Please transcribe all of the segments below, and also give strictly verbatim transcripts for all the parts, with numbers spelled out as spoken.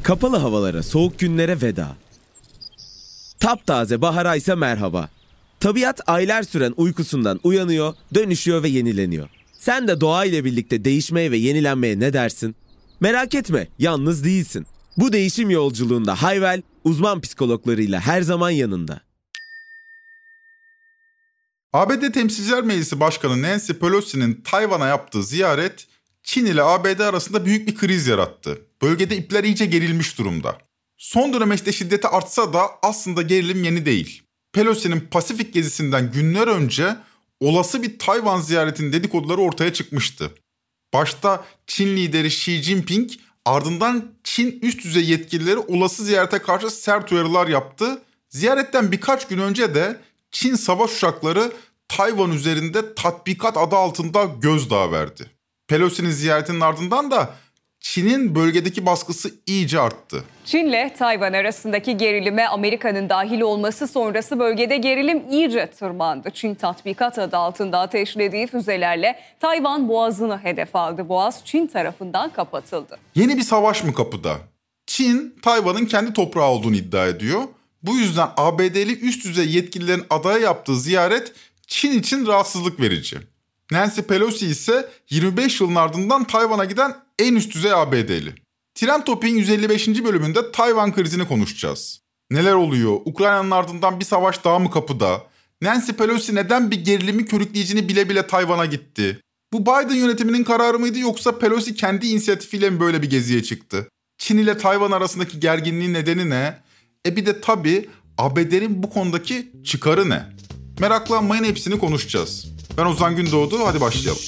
Kapalı havalara, soğuk günlere veda. Taptaze bahara ise merhaba. Tabiat aylar süren uykusundan uyanıyor, dönüşüyor ve yenileniyor. Sen de doğa ile birlikte değişmeye ve yenilenmeye ne dersin? Merak etme, yalnız değilsin. Bu değişim yolculuğunda Hayvel, uzman psikologlarıyla her zaman yanında. A B D Temsilciler Meclisi Başkanı Nancy Pelosi'nin Tayvan'a yaptığı ziyaret, Çin ile A B D arasında büyük bir kriz yarattı. Bölgede ipler iyice gerilmiş durumda. Son dönemde şiddeti artsa da aslında gerilim yeni değil. Pelosi'nin Pasifik gezisinden günler önce olası bir Tayvan ziyaretinin dedikoduları ortaya çıkmıştı. Başta Çin lideri Xi Jinping, ardından Çin üst düzey yetkilileri olası ziyarete karşı sert uyarılar yaptı. Ziyaretten birkaç gün önce de Çin savaş uçakları Tayvan üzerinde tatbikat adı altında gözdağı verdi. Pelosi'nin ziyaretinin ardından da Çin'in bölgedeki baskısı iyice arttı. Çin'le Tayvan arasındaki gerilime Amerika'nın dahil olması sonrası bölgede gerilim iyice tırmandı. Çin tatbikat adı altında ateşlediği füzelerle Tayvan boğazını hedef aldı. Boğaz Çin tarafından kapatıldı. Yeni bir savaş mı kapıda? Çin, Tayvan'ın kendi toprağı olduğunu iddia ediyor. Bu yüzden A B D'li üst düzey yetkililerin adaya yaptığı ziyaret Çin için rahatsızlık verici. Nancy Pelosi ise yirmi beş yılın ardından Tayvan'a giden en üst düzey A B D'li. Trend Topik'in yüz elli beşinci bölümünde Tayvan krizini konuşacağız. Neler oluyor? Ukrayna'nın ardından bir savaş daha mı kapıda? Nancy Pelosi neden bir gerilimi körükleyicini bile bile Tayvan'a gitti? Bu Biden yönetiminin kararı mıydı yoksa Pelosi kendi inisiyatifiyle mi böyle bir geziye çıktı? Çin ile Tayvan arasındaki gerginliğin nedeni ne? E bir de tabii A B D'nin bu konudaki çıkarı ne? Meraklanmayın, hepsini konuşacağız. Ben Ozan Gündoğdu, hadi başlayalım.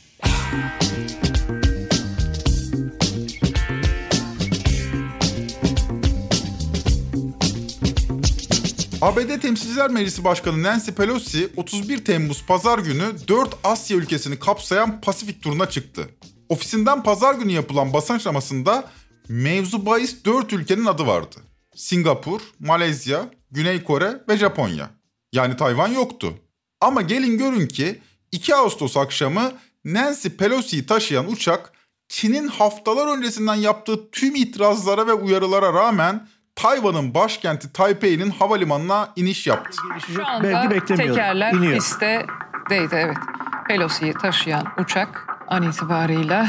A B D Temsilciler Meclisi Başkanı Nancy Pelosi otuz bir Temmuz Pazar günü dört Asya ülkesini kapsayan Pasifik turuna çıktı. Ofisinden Pazar günü yapılan basın açıklamasında mevzu bahis dört ülkenin adı vardı. Singapur, Malezya, Güney Kore ve Japonya. Yani Tayvan yoktu. Ama gelin görün ki iki Ağustos akşamı Nancy Pelosi'yi taşıyan uçak Çin'in haftalar öncesinden yaptığı tüm itirazlara ve uyarılara rağmen Tayvan'ın başkenti Taipei'nin havalimanına iniş yaptı. Şu anda tekerler İniyor. pistedeydi, evet. Pelosi'yi taşıyan uçak an itibarıyla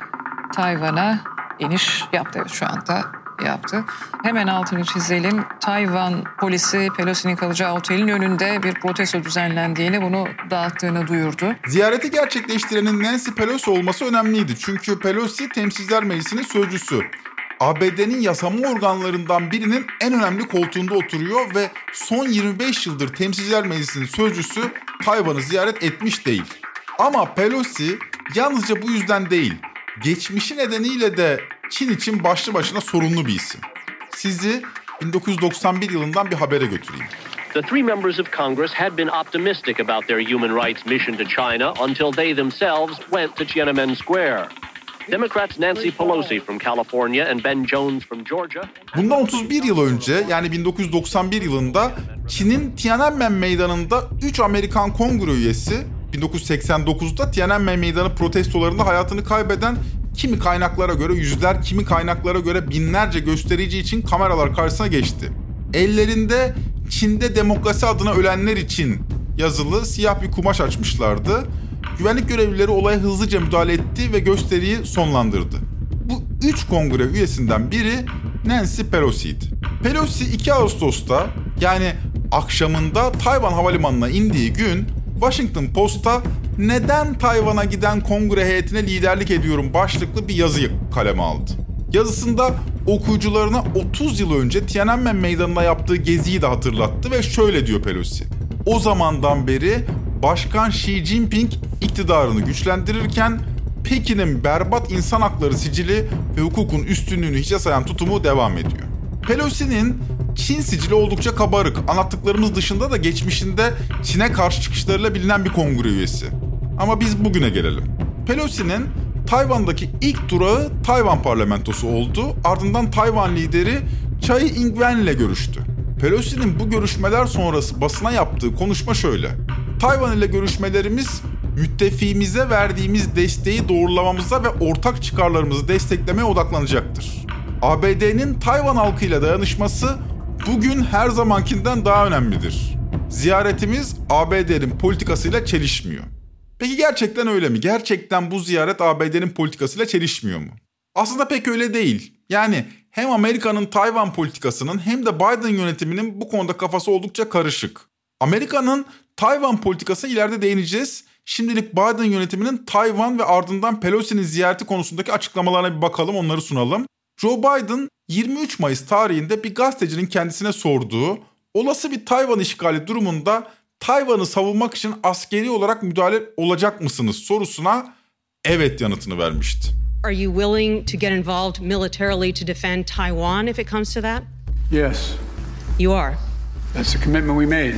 Tayvan'a iniş yaptı. Evet, şu anda yaptı. Hemen altını çizelim. Tayvan polisi Pelosi'nin kalacağı otelin önünde bir protesto düzenlendiğini, bunu dağıttığını duyurdu. Ziyareti gerçekleştirenin Nancy Pelosi olması önemliydi. Çünkü Pelosi Temsilciler Meclisi'nin sözcüsü. A B D'nin yasama organlarından birinin en önemli koltuğunda oturuyor ve son yirmi beş yıldır Temsilciler Meclisi'nin sözcüsü Tayvan'ı ziyaret etmiş değil. Ama Pelosi yalnızca bu yüzden değil, geçmişi nedeniyle de Çin için başlı başına sorunlu bir isim. Sizi bin dokuz yüz doksan bir yılından bir habere götüreyim. The three members of Congress had been optimistic about their human rights mission to China until they themselves went to Tiananmen Square. Democrats Nancy Pelosi from California and Ben Jones from Georgia. Bundan otuz bir yıl önce, yani bin dokuz yüz doksan bir yılında Çin'in Tiananmen Meydanı'nda üç Amerikan kongre üyesi, bin dokuz yüz seksen dokuzda Tiananmen Meydanı protestolarında hayatını kaybeden kimi kaynaklara göre yüzler, kimi kaynaklara göre binlerce gösterici için kameralar karşısına geçti. Ellerinde "Çin'de demokrasi adına ölenler için" yazılı siyah bir kumaş açmışlardı. Güvenlik görevlileri olaya hızlıca müdahale etti ve gösteriyi sonlandırdı. Bu üç kongre üyesinden biri Nancy Pelosi'ydi. Pelosi iki Ağustos'ta, yani akşamında Tayvan Havalimanı'na indiği gün Washington Post'a "Neden Tayvan'a giden kongre heyetine liderlik ediyorum" başlıklı bir yazı kaleme aldı. Yazısında okuyucularına otuz yıl önce Tiananmen Meydanı'nda yaptığı geziyi de hatırlattı ve şöyle diyor Pelosi: "O zamandan beri Başkan Xi Jinping iktidarını güçlendirirken Pekin'in berbat insan hakları sicili ve hukukun üstünlüğünü hiçe sayan tutumu devam ediyor." Pelosi'nin Çin sicili oldukça kabarık. Anlattıklarımız dışında da geçmişinde Çin'e karşı çıkışlarıyla bilinen bir kongre üyesi. Ama biz bugüne gelelim. Pelosi'nin Tayvan'daki ilk durağı Tayvan parlamentosu oldu. Ardından Tayvan lideri Tsai Ing-wen ile görüştü. Pelosi'nin bu görüşmeler sonrası basına yaptığı konuşma şöyle: "Tayvan ile görüşmelerimiz müttefiğimize verdiğimiz desteği doğrulamamıza ve ortak çıkarlarımızı desteklemeye odaklanacaktır. A B D'nin Tayvan halkıyla dayanışması bugün her zamankinden daha önemlidir. Ziyaretimiz A B D'nin politikasıyla çelişmiyor. Peki gerçekten öyle mi? Gerçekten bu ziyaret A B D'nin politikasıyla çelişmiyor mu? Aslında pek öyle değil. Yani hem Amerika'nın Tayvan politikasının hem de Biden yönetiminin bu konuda kafası oldukça karışık. Amerika'nın Tayvan politikasına ileride değineceğiz. Şimdilik Biden yönetiminin Tayvan ve ardından Pelosi'nin ziyareti konusundaki açıklamalarına bir bakalım, onları sunalım. Joe Biden yirmi üç Mayıs tarihinde bir gazetecinin kendisine sorduğu olası bir Tayvan işgali durumunda Tayvan'ı savunmak için askeri olarak müdahale olacak mısınız sorusuna evet yanıtını vermişti. Are you willing to get involved militarily to defend Taiwan if it comes to that? Yes. You are. That's the commitment we made.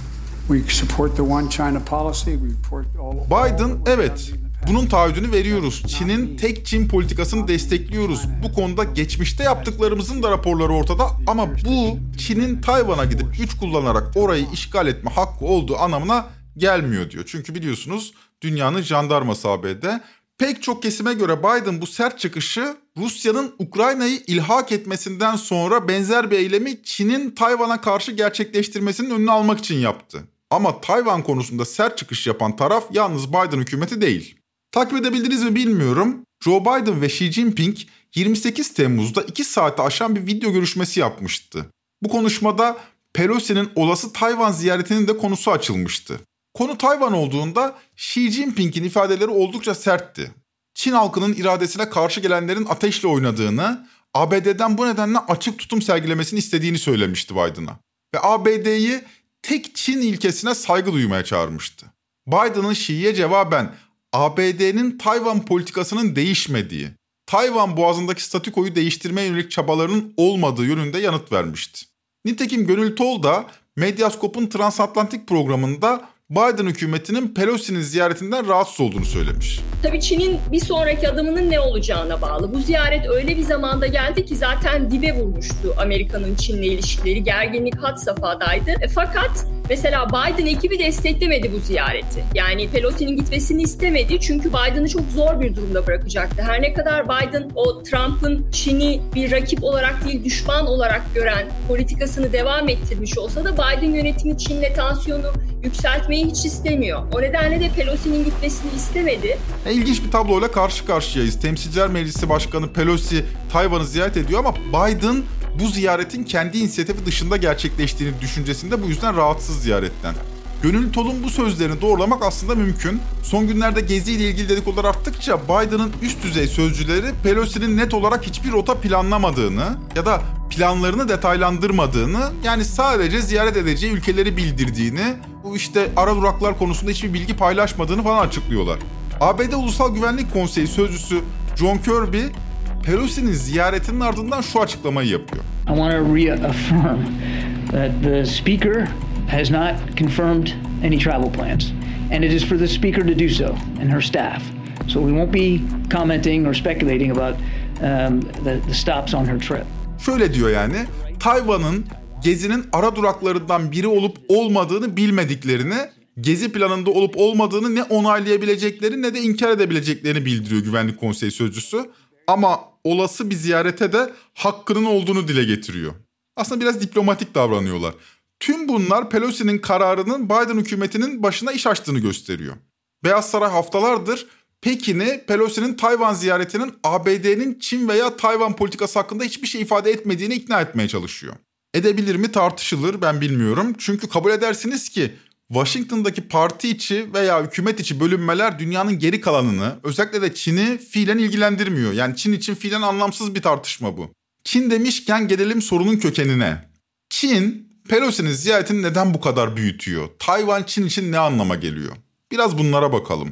We support the one China policy. We support all. Biden evet. Bunun taahhüdünü veriyoruz. Çin'in tek Çin politikasını destekliyoruz. Bu konuda geçmişte yaptıklarımızın da raporları ortada ama bu Çin'in Tayvan'a gidip güç kullanarak orayı işgal etme hakkı olduğu anlamına gelmiyor diyor. Çünkü biliyorsunuz dünyanın jandarması A B D. Pek çok kesime göre Biden bu sert çıkışı Rusya'nın Ukrayna'yı ilhak etmesinden sonra benzer bir eylemi Çin'in Tayvan'a karşı gerçekleştirmesinin önünü almak için yaptı. Ama Tayvan konusunda sert çıkış yapan taraf yalnız Biden hükümeti değil. Takip edebildiniz mi bilmiyorum. Joe Biden ve Xi Jinping yirmi sekiz Temmuz'da iki saati aşan bir video görüşmesi yapmıştı. Bu konuşmada Pelosi'nin olası Tayvan ziyaretinin de konusu açılmıştı. Konu Tayvan olduğunda Xi Jinping'in ifadeleri oldukça sertti. Çin halkının iradesine karşı gelenlerin ateşle oynadığını, A B D'den bu nedenle açık tutum sergilemesini istediğini söylemişti Biden'a. Ve A B D'yi tek Çin ilkesine saygı duymaya çağırmıştı. Biden'ın Xi'ye cevaben A B D'nin Tayvan politikasının değişmediği, Tayvan boğazındaki statükoyu değiştirmeye yönelik çabalarının olmadığı yönünde yanıt vermişti. Nitekim Gönül Tol da Medyascope'un transatlantik programında Biden hükümetinin Pelosi'nin ziyaretinden rahatsız olduğunu söylemiş. Tabii Çin'in bir sonraki adımının ne olacağına bağlı. Bu ziyaret öyle bir zamanda geldi ki zaten dibe vurmuştu Amerika'nın Çin'le ilişkileri. Gerginlik had safhadaydı. E, fakat mesela Biden ekibi desteklemedi bu ziyareti. Yani Pelosi'nin gitmesini istemedi çünkü Biden'ı çok zor bir durumda bırakacaktı. Her ne kadar Biden o Trump'ın Çin'i bir rakip olarak değil düşman olarak gören politikasını devam ettirmiş olsa da Biden yönetimi Çin'le tansiyonu yükseltmeyi hiç istemiyor. O nedenle de Pelosi'nin gitmesini istemedi. İlginç bir tabloyla karşı karşıyayız. Temsilciler Meclisi Başkanı Pelosi Tayvan'ı ziyaret ediyor ama Biden bu ziyaretin kendi inisiyatifi dışında gerçekleştiğini düşüncesinde, bu yüzden rahatsız ziyaretten. Gönül Tol'un bu sözlerini doğrulamak aslında mümkün. Son günlerde Gezi ile ilgili dedikodular arttıkça Biden'ın üst düzey sözcüleri Pelosi'nin net olarak hiçbir rota planlamadığını ya da planlarını detaylandırmadığını, yani sadece ziyaret edeceği ülkeleri bildirdiğini, bu işte ara duraklar konusunda hiçbir bilgi paylaşmadığını falan açıklıyorlar. A B D Ulusal Güvenlik Konseyi sözcüsü John Kirby, Pelosi'nin ziyaretinin ardından şu açıklamayı yapıyor. I want to reaffirm that the speaker has not confirmed any travel plans, and it is for the speaker to do so and her staff. So we won't be commenting or speculating about um, the, the stops on her trip. Şöyle diyor yani, Tayvan'ın Gezi'nin ara duraklarından biri olup olmadığını bilmediklerini, Gezi planında olup olmadığını ne onaylayabilecekleri ne de inkar edebileceklerini bildiriyor Güvenlik Konseyi sözcüsü. Ama olası bir ziyarete de hakkının olduğunu dile getiriyor. Aslında biraz diplomatik davranıyorlar. Tüm bunlar Pelosi'nin kararının Biden hükümetinin başına iş açtığını gösteriyor. Beyaz Saray haftalardır Pekin'i Pelosi'nin Tayvan ziyaretinin A B D'nin Çin veya Tayvan politikası hakkında hiçbir şey ifade etmediğini ikna etmeye çalışıyor. Edebilir mi tartışılır, ben bilmiyorum. Çünkü kabul edersiniz ki Washington'daki parti içi veya hükümet içi bölünmeler dünyanın geri kalanını, özellikle de Çin'i fiilen ilgilendirmiyor. Yani Çin için fiilen anlamsız bir tartışma bu. Çin demişken gelelim sorunun kökenine. Çin, Pelosi'nin ziyaretini neden bu kadar büyütüyor? Tayvan Çin için ne anlama geliyor? Biraz bunlara bakalım.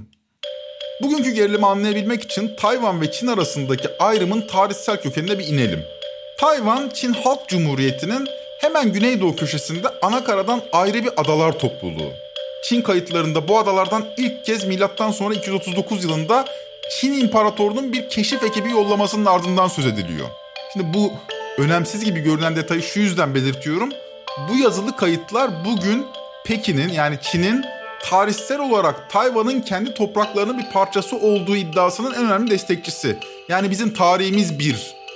Bugünkü gerilimi anlayabilmek için Tayvan ve Çin arasındaki ayrımın tarihsel kökenine bir inelim. Tayvan, Çin Halk Cumhuriyeti'nin hemen güneydoğu köşesinde anakaradan ayrı bir adalar topluluğu. Çin kayıtlarında bu adalardan ilk kez milattan sonra iki yüz otuz dokuz yılında Çin İmparatorluğu'nun bir keşif ekibi yollamasının ardından söz ediliyor. Şimdi bu önemsiz gibi görünen detayı şu yüzden belirtiyorum. Bu yazılı kayıtlar bugün Pekin'in, yani Çin'in tarihsel olarak Tayvan'ın kendi topraklarının bir parçası olduğu iddiasının en önemli destekçisi. Yani bizim tarihimiz bir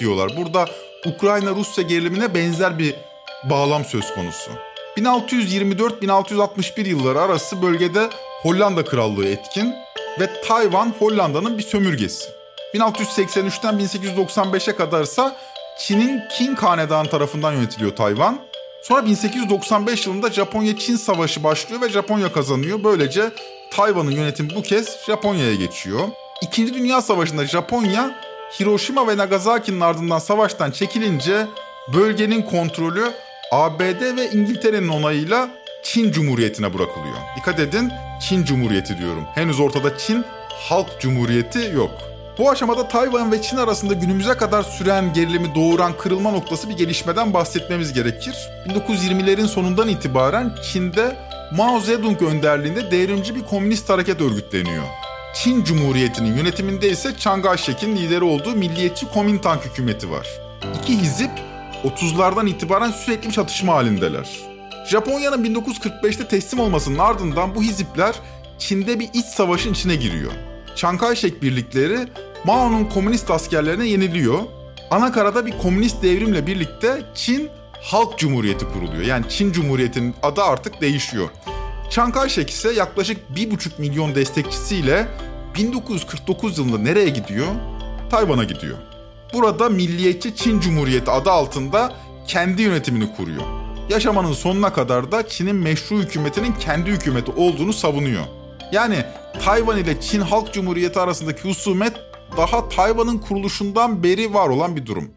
diyorlar. Burada Ukrayna-Rusya gerilimine benzer bir bağlam söz konusu. bin altı yüz yirmi dört bin altı yüz altmış bir yılları arası bölgede Hollanda Krallığı etkin ve Tayvan Hollanda'nın bir sömürgesi. bin altı yüz seksen üçten bin sekiz yüz doksan beşe kadarsa Çin'in Qing Hanedanı tarafından yönetiliyor Tayvan. Sonra bin sekiz yüz doksan beş yılında Japonya-Çin Savaşı başlıyor ve Japonya kazanıyor. Böylece Tayvan'ın yönetimi bu kez Japonya'ya geçiyor. İkinci Dünya Savaşı'nda Japonya, Hiroşima ve Nagasaki'nin ardından savaştan çekilince bölgenin kontrolü A B D ve İngiltere'nin onayıyla Çin Cumhuriyeti'ne bırakılıyor. Dikkat edin, Çin Cumhuriyeti diyorum. Henüz ortada Çin Halk Cumhuriyeti yok. Bu aşamada Tayvan ve Çin arasında günümüze kadar süren gerilimi doğuran kırılma noktası bir gelişmeden bahsetmemiz gerekir. bin dokuz yüz yirmilerin sonundan itibaren Çin'de Mao Zedong önderliğinde devrimci bir komünist hareket örgütleniyor. Çin Cumhuriyeti'nin yönetiminde ise Chiang Kai-shek'in lideri olduğu milliyetçi Kuomintang hükümeti var. İki hizip otuzlardan itibaren sürekli bir çatışma halindeler. Japonya'nın bin dokuz yüz kırk beşte teslim olmasının ardından bu hizipler Çin'de bir iç savaşın içine giriyor. Chiang Kai-shek birlikleri Mao'nun komünist askerlerine yeniliyor. Anakarada bir komünist devrimle birlikte Çin Halk Cumhuriyeti kuruluyor. Yani Çin Cumhuriyeti'nin adı artık değişiyor. Chiang Kai-shek ise yaklaşık bir buçuk milyon destekçisiyle bin dokuz yüz kırk dokuz yılında nereye gidiyor? Tayvan'a gidiyor. Burada Milliyetçi Çin Cumhuriyeti adı altında kendi yönetimini kuruyor. Yaşamanın sonuna kadar da Çin'in meşru hükümetinin kendi hükümeti olduğunu savunuyor. Yani Tayvan ile Çin Halk Cumhuriyeti arasındaki husumet daha Tayvan'ın kuruluşundan beri var olan bir durum.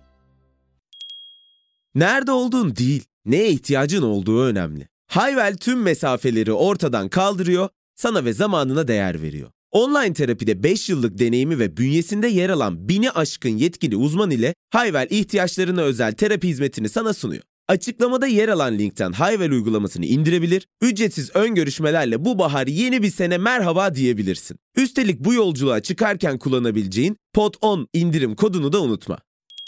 Nerede olduğun değil, neye ihtiyacın olduğu önemli. Hayvel tüm mesafeleri ortadan kaldırıyor, sana ve zamanına değer veriyor. Online terapide beş yıllık deneyimi ve bünyesinde yer alan bini aşkın yetkili uzman ile Hayvel ihtiyaçlarına özel terapi hizmetini sana sunuyor. Açıklamada yer alan linkten Hayvel uygulamasını indirebilir, ücretsiz ön görüşmelerle bu bahar yeni bir sene merhaba diyebilirsin. Üstelik bu yolculuğa çıkarken kullanabileceğin Pod on indirim kodunu da unutma.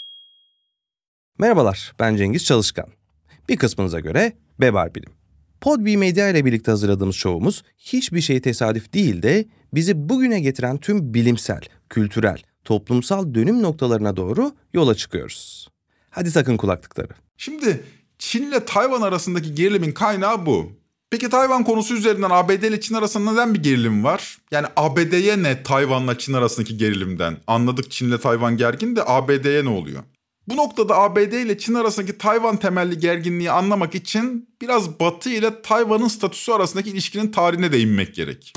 Merhabalar, ben Cengiz Çalışkan. Bir kısmınıza göre Bebar Bilim. Podbi Medya ile birlikte hazırladığımız şovumuz hiçbir şey tesadüf değil de bizi bugüne getiren tüm bilimsel, kültürel, toplumsal dönüm noktalarına doğru yola çıkıyoruz. Hadi takın kulaklıkları. Şimdi Çin ile Tayvan arasındaki gerilimin kaynağı bu. Peki Tayvan konusu üzerinden A B D ile Çin arasında neden bir gerilim var? Yani A B D'ye ne Tayvan'la Çin arasındaki gerilimden? Anladık Çin ile Tayvan gergin de A B D'ye ne oluyor? Bu noktada A B D ile Çin arasındaki Tayvan temelli gerginliği anlamak için biraz Batı ile Tayvan'ın statüsü arasındaki ilişkinin tarihine değinmek gerek.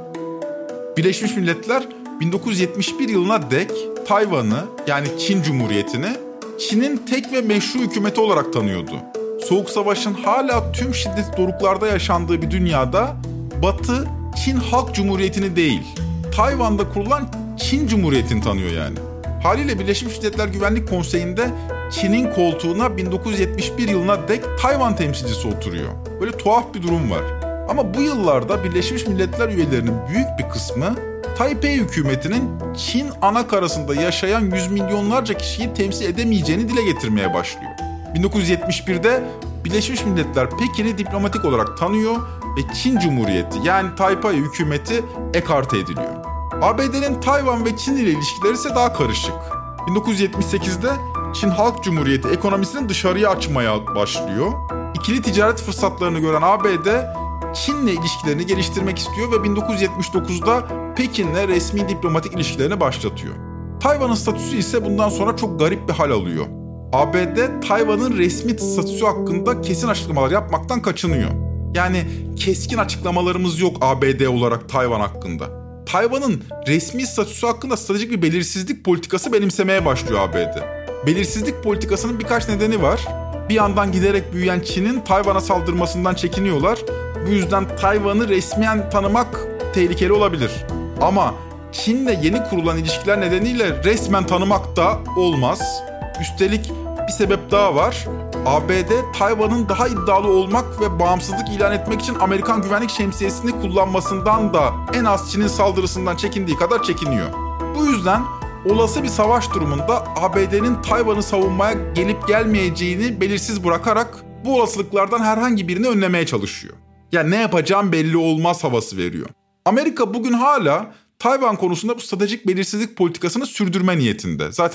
Birleşmiş Milletler bin dokuz yüz yetmiş bir yılına dek Tayvan'ı yani Çin Cumhuriyeti'ni Çin'in tek ve meşru hükümeti olarak tanıyordu. Soğuk Savaş'ın hala tüm şiddet doruklarda yaşandığı bir dünyada Batı Çin Halk Cumhuriyeti'ni değil, Tayvan'da kurulan Çin Cumhuriyeti'ni tanıyor yani. Haliyle Birleşmiş Milletler Güvenlik Konseyi'nde Çin'in koltuğuna bin dokuz yüz yetmiş bir yılına dek Tayvan temsilcisi oturuyor. Böyle tuhaf bir durum var. Ama bu yıllarda Birleşmiş Milletler üyelerinin büyük bir kısmı Taipei hükümetinin Çin anakarasında yaşayan yüz milyonlarca kişiyi temsil edemeyeceğini dile getirmeye başlıyor. bin dokuz yüz yetmiş birde Birleşmiş Milletler Pekin'i diplomatik olarak tanıyor ve Çin Cumhuriyeti yani Taipei hükümeti ekarte ediliyor. A B D'nin Tayvan ve Çin ile ilişkileri ise daha karışık. bin dokuz yüz yetmiş sekizde Çin Halk Cumhuriyeti ekonomisini dışarıya açmaya başlıyor. İkili ticaret fırsatlarını gören A B D, Çin'le ilişkilerini geliştirmek istiyor ve bin dokuz yüz yetmiş dokuzda Pekin'le resmi diplomatik ilişkilerini başlatıyor. Tayvan'ın statüsü ise bundan sonra çok garip bir hal alıyor. A B D, Tayvan'ın resmi statüsü hakkında kesin açıklamalar yapmaktan kaçınıyor. Yani keskin açıklamalarımız yok A B D olarak Tayvan hakkında. Tayvan'ın resmi statüsü hakkında stratejik bir belirsizlik politikası benimsemeye başlıyor A B D. Belirsizlik politikasının birkaç nedeni var. Bir yandan giderek büyüyen Çin'in Tayvan'a saldırmasından çekiniyorlar. Bu yüzden Tayvan'ı resmiyen tanımak tehlikeli olabilir. Ama Çin'le yeni kurulan ilişkiler nedeniyle resmen tanımak da olmaz. Üstelik bir sebep daha var. A B D, Tayvan'ın daha iddialı olmak ve bağımsızlık ilan etmek için Amerikan güvenlik şemsiyesini kullanmasından da en az Çin'in saldırısından çekindiği kadar çekiniyor. Bu yüzden olası bir savaş durumunda A B D'nin Tayvan'ı savunmaya gelip gelmeyeceğini belirsiz bırakarak bu olasılıklardan herhangi birini önlemeye çalışıyor. Yani ne yapacağım belli olmaz havası veriyor. Amerika bugün hala Tayvan konusunda bu stratejik belirsizlik politikasını sürdürme niyetinde. Zaten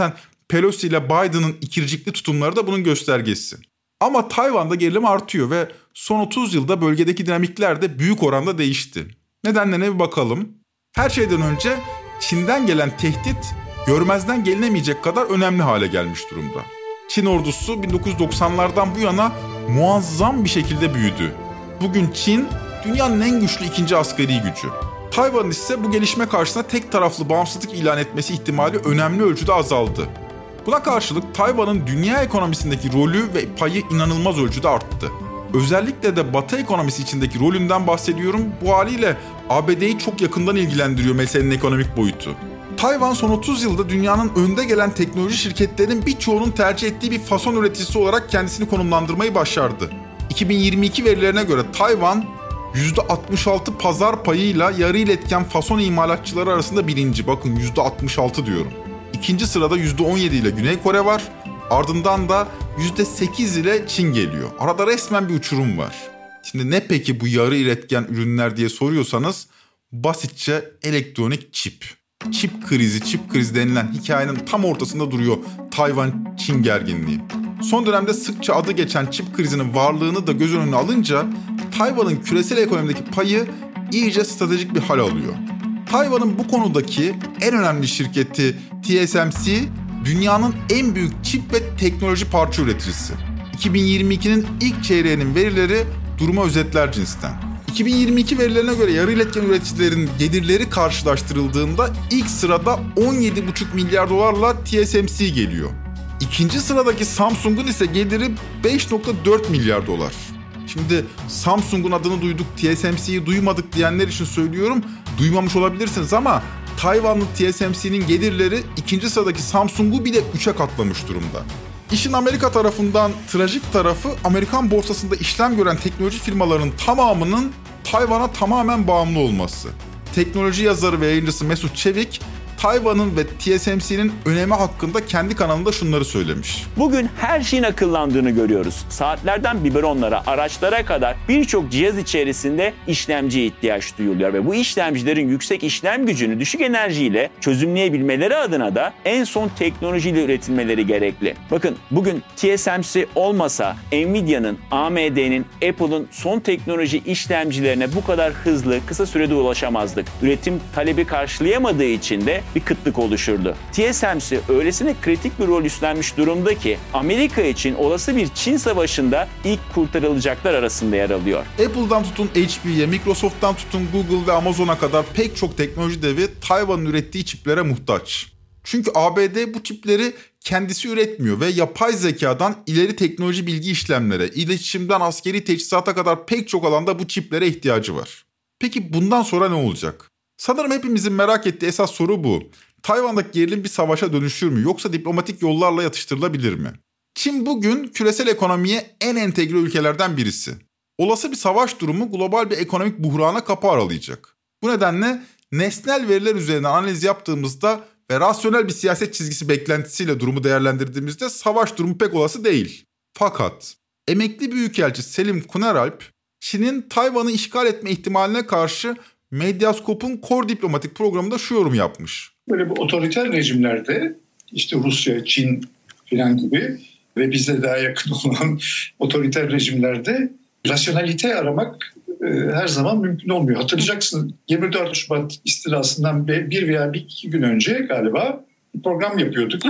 Pelosi ile Biden'ın ikircikli tutumları da bunun göstergesi. Ama Tayvan'da gerilim artıyor ve son otuz yılda bölgedeki dinamikler de büyük oranda değişti. Nedenlerine bir bakalım. Her şeyden önce Çin'den gelen tehdit görmezden gelinemeyecek kadar önemli hale gelmiş durumda. Çin ordusu bin dokuz yüz doksanlardan bu yana muazzam bir şekilde büyüdü. Bugün Çin dünyanın en güçlü ikinci askeri gücü. Tayvan ise bu gelişme karşısında tek taraflı bağımsızlık ilan etmesi ihtimali önemli ölçüde azaldı. Buna karşılık Tayvan'ın dünya ekonomisindeki rolü ve payı inanılmaz ölçüde arttı. Özellikle de Batı ekonomisi içindeki rolünden bahsediyorum. Bu haliyle A B D'yi çok yakından ilgilendiriyor meselenin ekonomik boyutu. Tayvan son otuz yılda dünyanın önde gelen teknoloji şirketlerinin birçoğunun tercih ettiği bir fason üreticisi olarak kendisini konumlandırmayı başardı. iki bin yirmi iki verilerine göre Tayvan yüzde altmış altı pazar payıyla yarı iletken fason imalatçıları arasında birinci. Bakın yüzde altmış altı diyorum. İkinci sırada yüzde on yedi ile Güney Kore var. Ardından da yüzde sekiz ile Çin geliyor. Arada resmen bir uçurum var. Şimdi ne peki bu yarı iletken ürünler diye soruyorsanız basitçe elektronik çip. Çip krizi, çip krizi denilen hikayenin tam ortasında duruyor Tayvan-Çin gerginliği. Son dönemde sıkça adı geçen çip krizinin varlığını da göz önüne alınca Tayvan'ın küresel ekonomideki payı iyice stratejik bir hal alıyor. Tayvan'ın bu konudaki en önemli şirketi T S M C, dünyanın en büyük çip ve teknoloji parça üreticisi. iki bin yirmi ikinin ilk çeyreğinin verileri durumu özetler cinsten. iki bin yirmi iki verilerine göre yarı iletken üreticilerin gelirleri karşılaştırıldığında ilk sırada on yedi buçuk milyar dolarla T S M C geliyor. İkinci sıradaki Samsung'un ise geliri beş virgül dört milyar dolar. Şimdi Samsung'un adını duyduk, T S M C'yi duymadık diyenler için söylüyorum. Duymamış olabilirsiniz ama Tayvanlı T S M C'nin gelirleri ikinci sıradaki Samsung'u bile üçe katlamış durumda. İşin Amerika tarafından trajik tarafı, Amerikan borsasında işlem gören teknoloji firmalarının tamamının Tayvan'a tamamen bağımlı olması. Teknoloji yazarı ve yayıncısı Mesut Çevik, Tayvan'ın ve T S M C'nin önemi hakkında kendi kanalında şunları söylemiş. Bugün her şeyin akıllandığını görüyoruz. Saatlerden biberonlara, araçlara kadar birçok cihaz içerisinde işlemciye ihtiyaç duyuluyor ve bu işlemcilerin yüksek işlem gücünü düşük enerjiyle çözümleyebilmeleri adına da en son teknolojiyle üretilmeleri gerekli. Bakın bugün T S M C olmasa Nvidia'nın, A M D'nin, Apple'ın son teknoloji işlemcilerine bu kadar hızlı, kısa sürede ulaşamazdık. Üretim talebi karşılayamadığı için de bir kıtlık oluşurdu. T S M C öylesine kritik bir rol üstlenmiş durumda ki Amerika için olası bir Çin savaşında ilk kurtarılacaklar arasında yer alıyor. Apple'dan tutun H P'ye, Microsoft'tan tutun Google ve Amazon'a kadar pek çok teknoloji devi Tayvan'ın ürettiği çiplere muhtaç. Çünkü A B D bu çipleri kendisi üretmiyor ve yapay zekadan ileri teknoloji bilgi işlemlere, iletişimden askeri teçhizata kadar pek çok alanda bu çiplere ihtiyacı var. Peki bundan sonra ne olacak? Sanırım hepimizin merak ettiği esas soru bu. Tayvan'daki gerilim bir savaşa dönüşür mü yoksa diplomatik yollarla yatıştırılabilir mi? Çin bugün küresel ekonomiye en entegre ülkelerden birisi. Olası bir savaş durumu global bir ekonomik buhrana kapı aralayacak. Bu nedenle nesnel veriler üzerine analiz yaptığımızda ve rasyonel bir siyaset çizgisi beklentisiyle durumu değerlendirdiğimizde savaş durumu pek olası değil. Fakat emekli büyükelçi Selim Kuneralp, Çin'in Tayvan'ı işgal etme ihtimaline karşı Medyascope'un Core Diplomatik programında şu yorum yapmış. Böyle bu otoriter rejimlerde işte Rusya, Çin filan gibi ve bize daha yakın olan otoriter rejimlerde rasyonalite aramak e, her zaman mümkün olmuyor. Hatırlayacaksın yirmi dört Şubat istilasından bir veya bir iki gün önce galiba bir program yapıyorduk.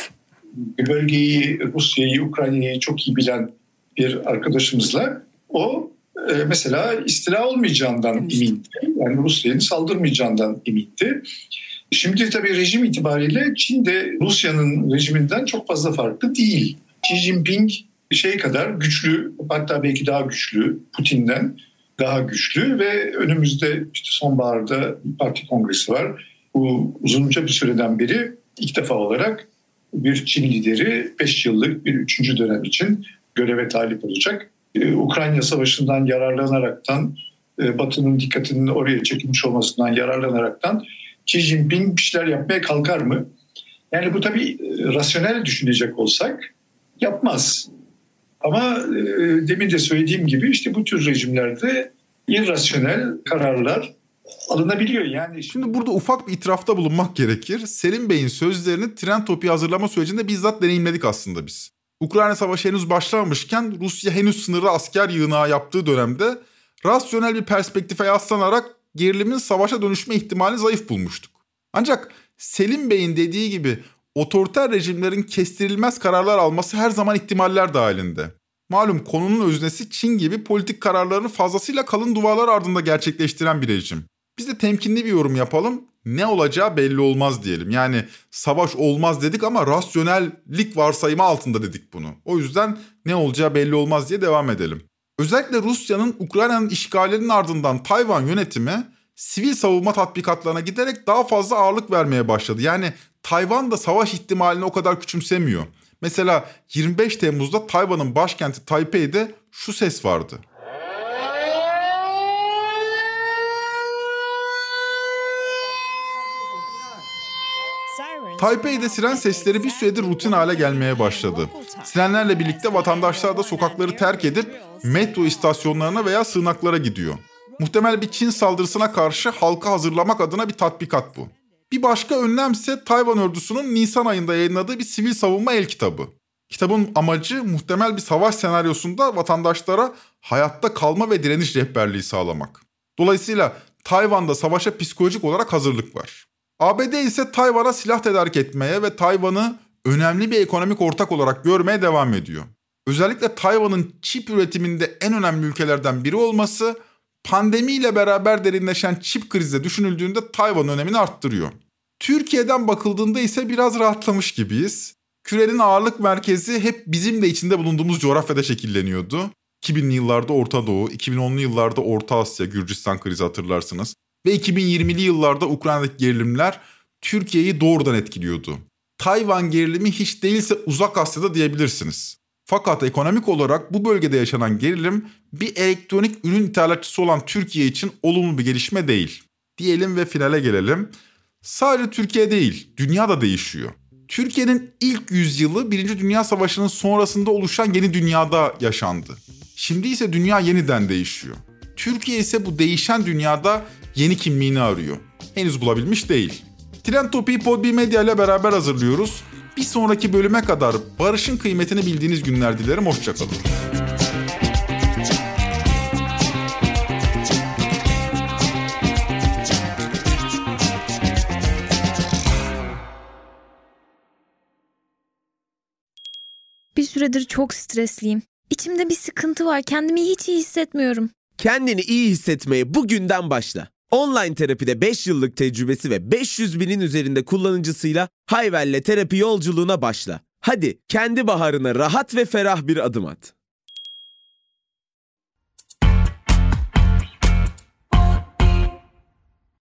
Bölgeyi, Rusya'yı, Ukrayna'yı çok iyi bilen bir arkadaşımızla o e, mesela istila olmayacağından emindi. Yani Rusya'nın saldırmayacağından emindi. Şimdi tabii rejim itibariyle Çin de Rusya'nın rejiminden çok fazla farklı değil. Xi Jinping şey kadar güçlü, hatta belki daha güçlü, Putin'den daha güçlü ve önümüzde işte sonbaharda bir parti kongresi var. Bu uzunca bir süreden beri ilk defa olarak bir Çin lideri beş yıllık bir üçüncü dönem için göreve talip olacak. Ee, Ukrayna Savaşı'ndan yararlanaraktan, e, Batı'nın dikkatinin oraya çekilmiş olmasından yararlanaraktan Xi Jinping bir şeyler yapmaya kalkar mı? Yani bu tabii e, rasyonel düşünecek olsak yapmaz. Ama e, demin de söylediğim gibi işte bu tür rejimlerde irrasyonel kararlar alınabiliyor yani. Şimdi burada ufak bir itirafta bulunmak gerekir. Selim Bey'in sözlerini Trend Topi'yi hazırlama sürecinde bizzat deneyimledik aslında biz. Ukrayna Savaşı henüz başlamamışken Rusya henüz sınırda asker yığınağı yaptığı dönemde rasyonel bir perspektife yaslanarak gerilimin savaşa dönüşme ihtimali zayıf bulmuştuk. Ancak Selim Bey'in dediği gibi otoriter rejimlerin kestirilmez kararlar alması her zaman ihtimaller dahilinde. Malum konunun öznesi Çin gibi politik kararlarını fazlasıyla kalın duvarlar ardında gerçekleştiren bir rejim. Biz de temkinli bir yorum yapalım. Ne olacağı belli olmaz diyelim. Yani savaş olmaz dedik ama rasyonellik varsayımı altında dedik bunu. O yüzden ne olacağı belli olmaz diye devam edelim. Özellikle Rusya'nın Ukrayna'nın işgalinin ardından Tayvan yönetimi sivil savunma tatbikatlarına giderek daha fazla ağırlık vermeye başladı. Yani Tayvan da savaş ihtimalini o kadar küçümsemiyor. Mesela yirmi beş Temmuz'da Tayvan'ın başkenti Taipei'de şu ses vardı. Taipei'de siren sesleri bir süredir rutin hale gelmeye başladı. Sirenlerle birlikte vatandaşlar da sokakları terk edip metro istasyonlarına veya sığınaklara gidiyor. Muhtemel bir Çin saldırısına karşı halka hazırlamak adına bir tatbikat bu. Bir başka önlemse Tayvan ordusunun Nisan ayında yayınladığı bir sivil savunma el kitabı. Kitabın amacı muhtemel bir savaş senaryosunda vatandaşlara hayatta kalma ve direniş rehberliği sağlamak. Dolayısıyla Tayvan'da savaşa psikolojik olarak hazırlık var. A B D ise Tayvan'a silah tedarik etmeye ve Tayvan'ı önemli bir ekonomik ortak olarak görmeye devam ediyor. Özellikle Tayvan'ın çip üretiminde en önemli ülkelerden biri olması, pandemiyle beraber derinleşen çip krizde düşünüldüğünde Tayvan önemini arttırıyor. Türkiye'den bakıldığında ise biraz rahatlamış gibiyiz. Kürenin ağırlık merkezi hep bizim de içinde bulunduğumuz coğrafyada şekilleniyordu. iki binli yıllarda Orta Doğu, iki bin onlu yıllarda Orta Asya, Gürcistan krizi hatırlarsınız. Ve iki bin yirmili yıllarda Ukrayna'daki gerilimler Türkiye'yi doğrudan etkiliyordu. Tayvan gerilimi hiç değilse Uzak Asya'da diyebilirsiniz. Fakat ekonomik olarak bu bölgede yaşanan gerilim bir elektronik ürün ithalatçısı olan Türkiye için olumlu bir gelişme değil. Diyelim ve finale gelelim. Sadece Türkiye değil, dünya da değişiyor. Türkiye'nin ilk yüzyılı Birinci Dünya Savaşı'nın sonrasında oluşan yeni dünyada yaşandı. Şimdi ise dünya yeniden değişiyor. Türkiye ise bu değişen dünyada yeni kimliğini arıyor. Henüz bulabilmiş değil. Trend Topi'yi Podbi Medya ile beraber hazırlıyoruz. Bir sonraki bölüme kadar barışın kıymetini bildiğiniz günler dilerim. Hoşçakalın. Bir süredir çok stresliyim. İçimde bir sıkıntı var. Kendimi hiç iyi hissetmiyorum. Kendini iyi hissetmeye bugünden başla. Online terapide beş yıllık tecrübesi ve beş yüz binin üzerinde kullanıcısıyla Hayvel'le terapi yolculuğuna başla. Hadi kendi baharına rahat ve ferah bir adım at.